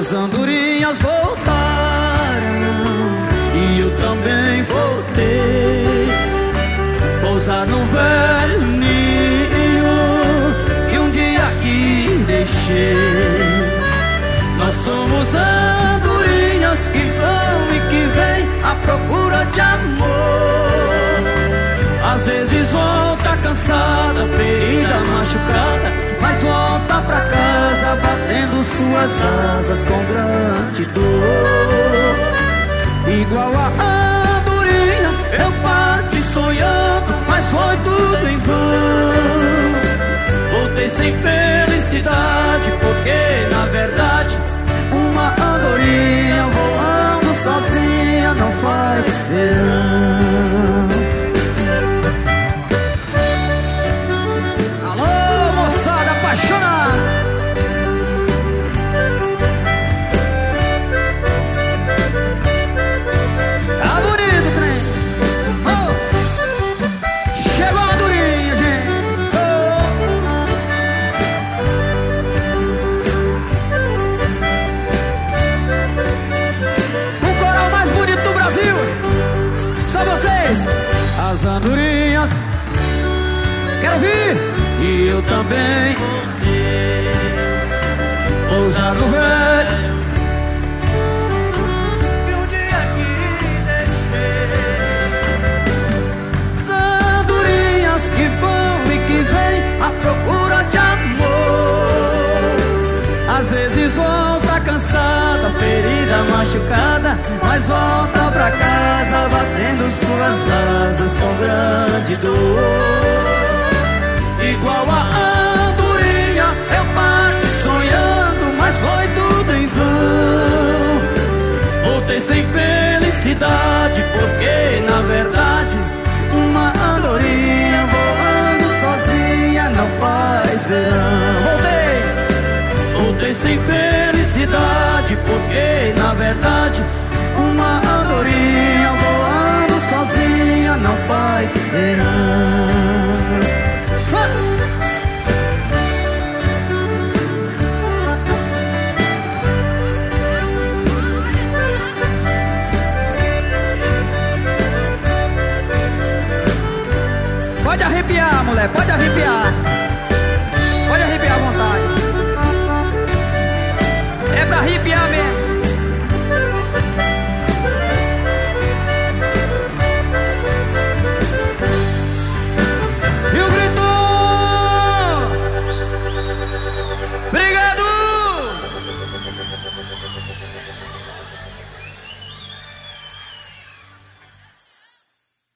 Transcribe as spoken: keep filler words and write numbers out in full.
As andorinhas voltaram e eu também voltei. Pousar no velho ninho que um dia aqui deixei. Nós somos andorinhas que vão e que vêm à procura de amor. Às vezes volta cansada, ferida, machucada, mas volta pra casa batendo suas asas com grande dor. Igual a andorinha eu parti sonhando, mas foi tudo em vão. Voltei sem felicidade, porque na verdade uma andorinha voando sozinha não faz verão. Alô, moçada apaixonada! Tá bonito o trem! Oh! Chegou a andorinha, gente! Só vocês, as andorinhas, quero ouvir. E eu também pousar no velho que um dia aqui deixei. As andorinhas que vão e que vêm à procura de amor. Às vezes volta cansada, ferida, machucada, mas volta pra casa batendo suas asas com grande dor. Igual a andorinha eu parti sonhando, mas foi tudo em vão. Voltei sem felicidade, porque na verdade uma andorinha voando sozinha não faz verão. Voltei, voltei sem felicidade, porque na verdade uma andorinha voando sozinha não faz verão. Pode arrepiar, mulher, pode arrepiar.